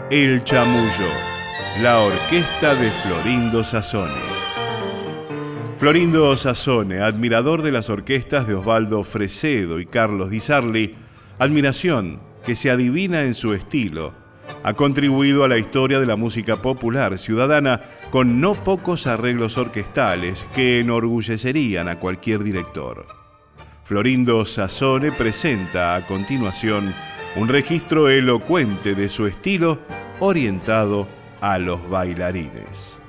El Chamullo, la orquesta de Florindo Sassone. Florindo Sassone, admirador de las orquestas de Osvaldo Fresedo y Carlos Di Sarli, admiración que se adivina en su estilo, ha contribuido a la historia de la música popular ciudadana con no pocos arreglos orquestales que enorgullecerían a cualquier director. Florindo Sassone presenta a continuación un registro elocuente de su estilo orientado a los bailarines.